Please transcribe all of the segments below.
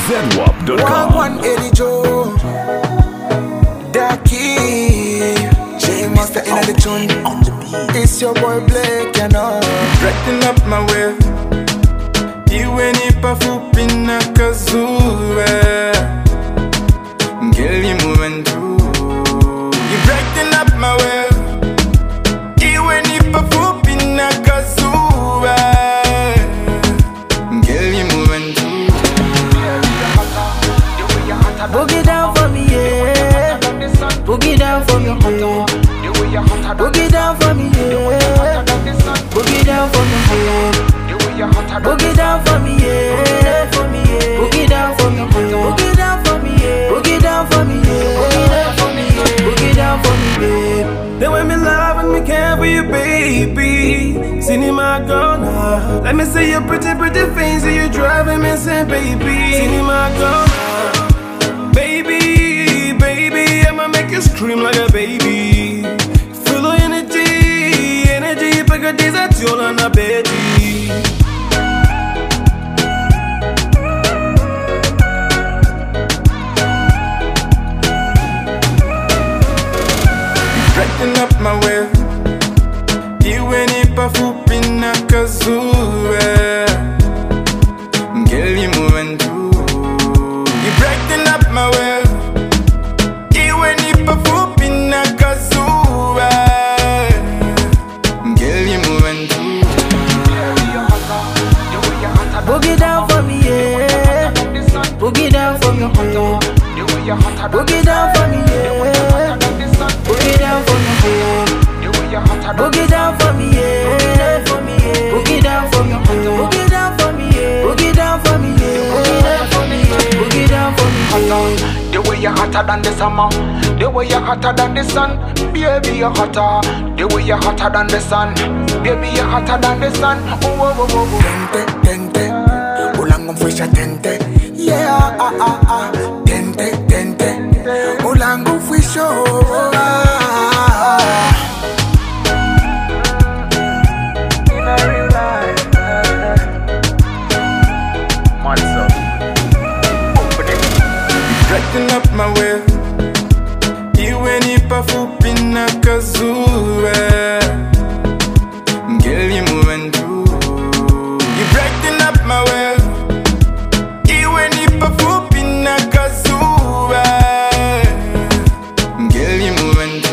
ZWAP.com. One Eddie Joe, Daki, J Master in the tune. It's your boy Blake, you know. Breaking up my way. Iwe nipa fupi na kazuwe. Ngeli muwentu. You breaking up my way. Iwe nipa fupi na kazuwe. Ngeli muwentu. Boogie down for me, yeah. Boogie down for me, yeah. Boogie down for me, yeah. Boogie down for me, yeah. Boogie down for me, yeah. Boogie down for me, yeah. Boogie down for me, yeah. Boogie down for me, yeah. Boogie down for me, yeah. Then when me love and me care for you, baby. Cinema gonna. Let me see your pretty face, and you driving me insane, baby. Cinema gonna. Baby, I'ma make you scream like a baby. Full of energy, pega desatiola na baby. Breaking up my way. Iwe nipa fupi na kazuwe. Ngeli muwentu. You breaking up my way. Iwe nipa fupi na kazuwe. Ngeli muwentu. Boogie down for me, yeah. Boogie down for me, yeah. Boogie down for me, yeah. Boogie down for me, yeah. Boogie down for me, yeah. Boogie down for me, yeah. Boogie down for me, yeah. Boogie down for me, yeah. Boogie down for me, yeah. The way you're hotter than the summer, the way you're hotter than the sun, baby you're hotter. The way you're hotter than the sun, baby you're hotter than the sun. Oh, oh, oh, oh. Tente, ulango mfisha tente, yeah, tente, ulango mfisha. Breaking up my way. Iwe nipa fupi na kazuwe. Ngeli muwentu. You breaking up my way. Iwe nipa fupi na kazuwe. Ngeli muwentu.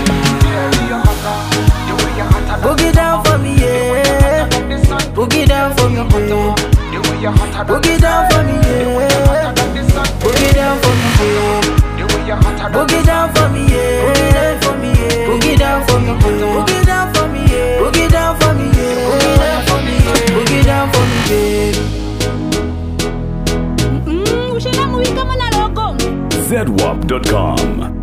Boogie down for me, yeah. Boogie down for me, yeah. Boogie down for me, yeah. Boogie down for me, yeah. Boogie down for me, yeah. Boogie down for me, yeah. Boogie down for me, yeah. Boogie down for me, yeah. Boogie down for me, yeah. ZWAP.com.